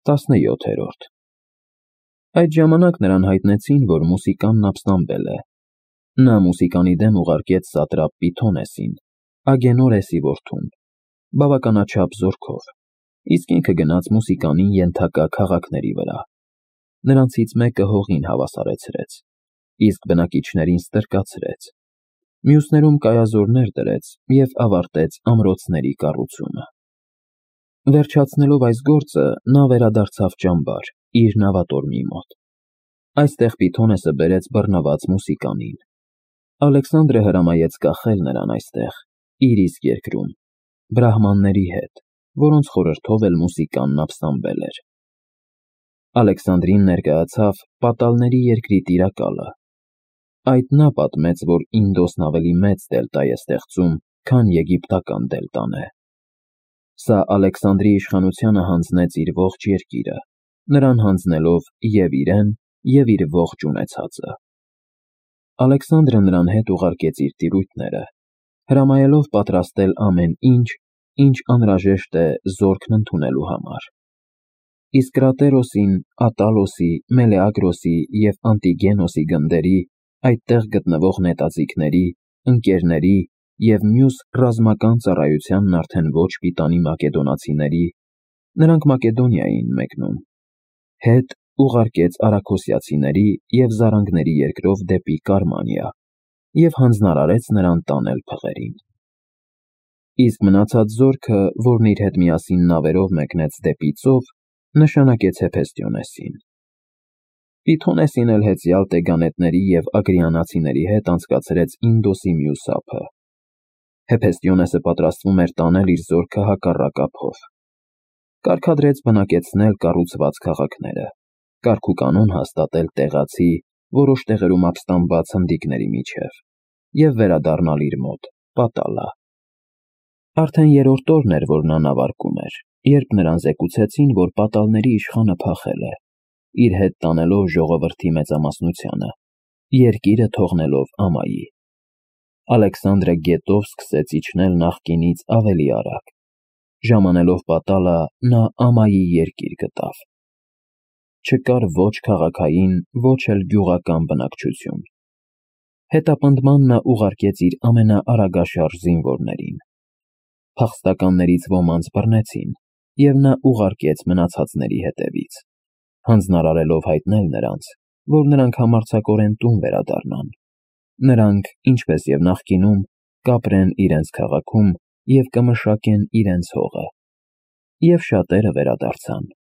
17-րդ Այդ ժամանակ նրան հայտնեցին, որ մուսիկանն ապստամբել է։ Նա մուսիկանի դեմ ուղարկեց սատրապ Պիթոնեսին, Ագենորեսի որդուն, բավականաչափ զորքով, իսկ ինքը գնաց մուսիկանին ենթակա քաղաքների վրա։ Նրանցից մեկը հողին հավասարեցրեց, իսկ բնակիչներին ստրկացրեց, մյուսներում կայազորներ դրեց և ավարտեց ամրոցների կառուցումը։ Վերջացնելով այս գործը, նա վերադարձավ ճամբար, իր նավատորմի մոտ։ Այստեղ Պիթոնեսը բերեց բռնված մուսիկանին։ Ալեքսանդրը հրամայեց կախել նրան այստեղ, իր իսկ երկրում, բրահմանների հետ, որոնց խորհրդով էլ մուսիկանն ապստամբել էր։ Ալեքսանդրին ներկայացավ պատալների երկրի տիրակալը։ Այդ նա պատմեց, որ Ինդոսն ավելի մեծ դելտա է ստեղծում, քան եգիպտական դելտան է։ Սա Ալեքսանդրի իշխանությանը հանձնեց իր ողջ երկիրը, նրան հանձնելով և իրեն, և իր ողջ ունեցածը։ Ալեքսանդրը նրան հետ ուղարկեց իր տիրույթները, հրամայելով պատրաստել ամեն ինչ, ինչ անհրաժեշտ է զորքն ընդունելու համար։ Իսկ Կրատերոսին, Ատալոսի, Մելեագրոսի և Անտիգենոսի գնդերի, այդտեղ գտնվող նետաձիգների, ընկերների և մյուս ռազմական ծառայությանն արդեն ոչ պիտանի մակեդոնացիների, նրանք Մակեդոնիա էին մեկնում, հետ ուղարկեց արաքոսիացիների և զարանգների երկրով դեպի Կարմանիա և հանձնարարեց նրան տանել փղերին։ Իսկ մնացած զորքը, որն իր հետ միասին նավերով մեկնեց դեպի ծով, նշանակեց Հեփեստիոնեսին։ Պիթոնեսին էլ հեծյալ տեգանետների և ագրիանացիների հետ անցկացրեց Ինդոսի մյուս ափը։ Հեփեստիոնեսը պատրաստվում էր տանել իր զորքը հակառակ ափով։ Կարգադրեց բնակեցնել կառուցված քաղաքները, կարգուկանոն հաստատել տեղացի, որոշ տեղերում ապստամբված հնդիկների միջև և վերադառնալ իր մոտ, պատալա։ Արդեն երրորդ օրն էր, որ նա նավարկում էր, երբ նրան զեկուցեցին, որ պատալների իշխանը փախել է, իր հետ տանելով ժողովրդի մեծամասնությանը, երկիրը թողնելով ամայի։ Ալեքսանդրը գետով սկսեց իջնել նախկինից ավելի արագ։ Ժամանելով պատալա, նա ամայի երկիր գտավ։ Չկար ոչ քաղաքային, ոչ էլ գյուղական բնակչություն։ Հետապնդման նա ուղարկեց իր ամենաարագաշարժ զինվորներին։ Փախստականներից ոմանց բռնեցին, և նա ուղարկեց մնացածների հետևից, հանձնարարելով հայտնել նրանց, որ նրանք համարձակորեն տուն վերադառնան։ Նրանք, ինչպես և նախկինում, կապրեն իրենց քաղաքում և կմշակեն իրենց հողը։ Եվ շատերը վերադարձան։